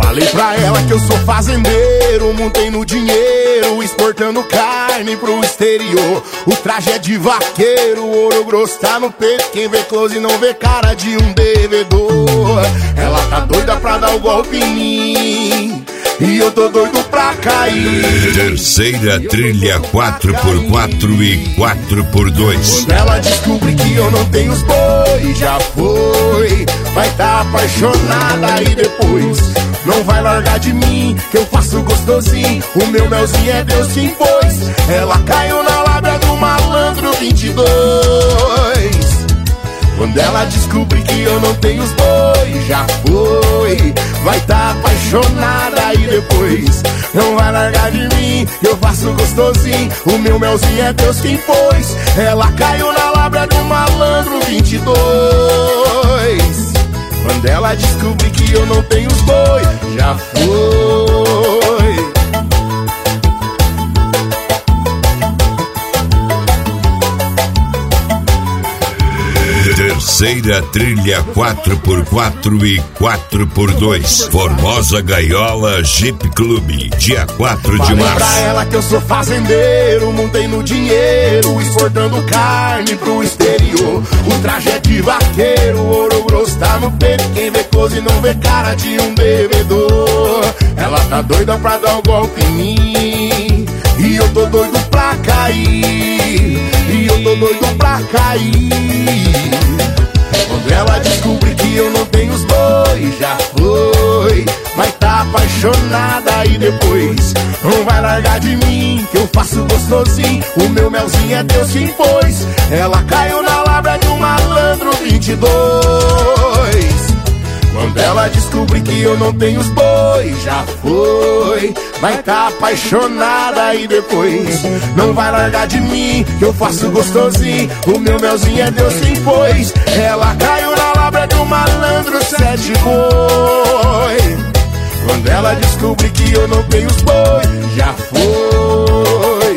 Falei pra ela que eu sou fazendeiro, montei no dinheiro, exportando carne pro exterior. O traje é de vaqueiro, o ouro grosso tá no peito, quem vê close não vê cara de um devedor. Ela tá doida pra dar o golpe em mim, e eu tô doido pra cair. Terceira trilha 4x4 e 4x2. Quando ela descobre que eu não tenho os boi, já foi, vai tá apaixonada e depois não vai largar de mim, que eu faço gostosinho, o meu melzinho é Deus que impôs. Ela caiu na lábia do malandro 22. Quando ela descobre que eu não tenho os boi, já foi, vai tá apaixonada e depois não vai largar de mim, eu faço gostosinho, o meu melzinho é Deus quem pôs. Ela caiu na lábia do malandro 22. Quando ela descobre que eu não tenho os boi, já foi. Terceira trilha 4x4 e 4x2. Formosa Gaiola Jeep Clube, dia 4 de Falei março. pra ela que eu sou fazendeiro, montei no dinheiro, exportando carne pro exterior. O traje é de vaqueiro, o ouro grosso tá no peito, quem vê close não vê cara de um bevedor. Ela tá doida pra dar um golpe em mim, e eu tô doido pra cair, e eu tô doido pra cair. Quando ela descobre que eu não tenho os boi, já foi, vai tá apaixonada e depois não vai largar de mim, que eu faço gostosinho, o meu melzinho é Deus que impôs. Ela caiu na lábia de um malandro 22. Quando ela descobre que eu não tenho os boi, já foi, vai tá apaixonada e depois não vai largar de mim, que eu faço gostosinho, o meu melzinho é Deus que impôs. Ela caiu na lábia de um malandro 7 boi. Quando ela descobre que eu não tenho os boi, já foi.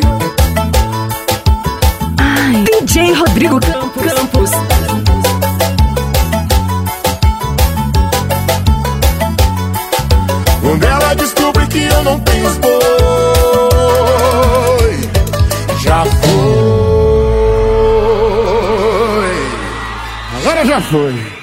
Ai, DJ Rodrigo Campos. Quando ela descobre que eu não tenho os boi, já foi. Agora já foi.